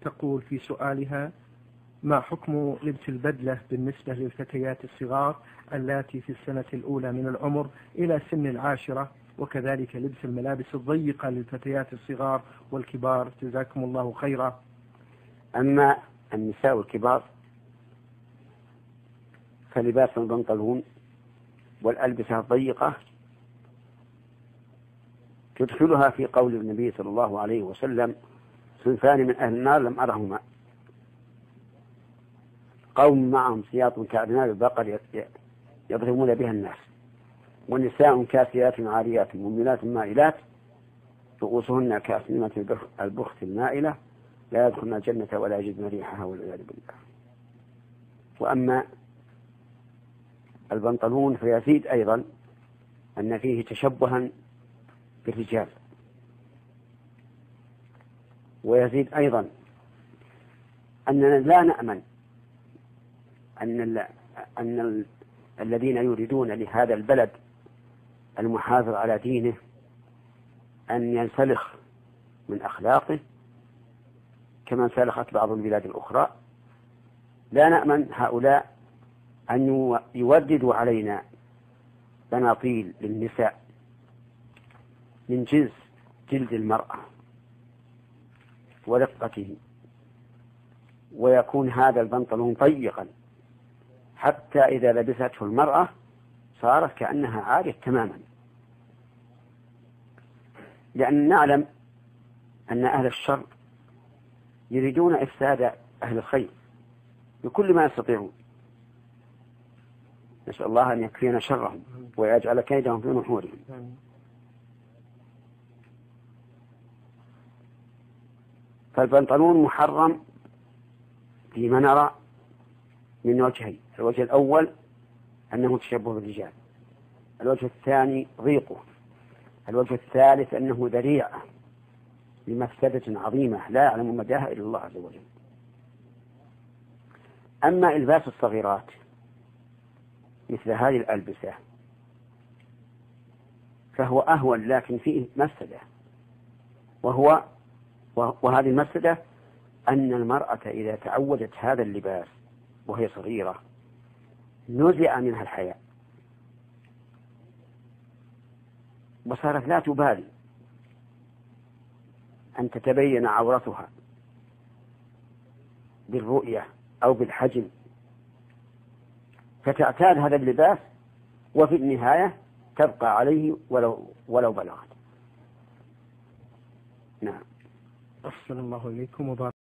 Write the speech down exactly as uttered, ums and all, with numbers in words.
تقول في سؤالها: ما حكم لبس البدلة بالنسبة للفتيات الصغار اللاتي في السنة الأولى من العمر إلى سن العاشرة، وكذلك لبس الملابس الضيقة للفتيات الصغار والكبار؟ جزاكم الله خيرا. أما النساء الكبار فلباس البنطلون والألبسة الضيقة تدخلها في قول النبي صلى الله عليه وسلم: صنفان من أهل النار لم أرهما، قوم معهم سياط كأذناب البقر يضربون بها الناس، ونساء كاسيات عاريات مميلات مائلات رؤوسهن كأسنمة البخت المائلة لا يدخلن الجنة ولا يجدن ريحها والعياذ بالله. وأما البنطلون فيزيد أيضا أن فيه تشبها بالرجال، ويزيد أيضا أننا لا نأمن أن, أن ال... الذين يريدون لهذا البلد المحافظ على دينه أن ينسلخ من أخلاقه كما انسلخت بعض البلاد الأخرى. لا نأمن هؤلاء أن يوردوا علينا بناطيل للنساء من جنس جلد المرأة ورقته، ويكون هذا البنطلون ضيقا حتى إذا لبسته المرأة صارت كأنها عارية تماما، لأن نعلم أن أهل الشر يريدون إفساد أهل الخير بكل ما يستطيعون. نسأل الله أن يكفينا شرهم ويجعل كيدهم في نحورهم. فالبنطلون محرم فيما نرى من وجهين: الوجه الأول أنه تشبه بالرجال، الوجه الثاني ضيقه، الوجه الثالث أنه ذريعة لمفسدة عظيمة لا يعلم مداها إلا الله عز وجل. أما إلباس الصغيرات مثل هذه الألبسة فهو أهون، لكن فيه مفسدة، وهو وهذه المفسدة أن المرأة إذا تعودت هذا اللباس وهي صغيرة نزع منها الحياء وصارت لا تبالي أن تتبين عورتها بالرؤية أو بالحجم، فتعتاد هذا اللباس وفي النهاية تبقى عليه ولو, ولو بلغت. نعم. أحسن الله إليكم وبارك.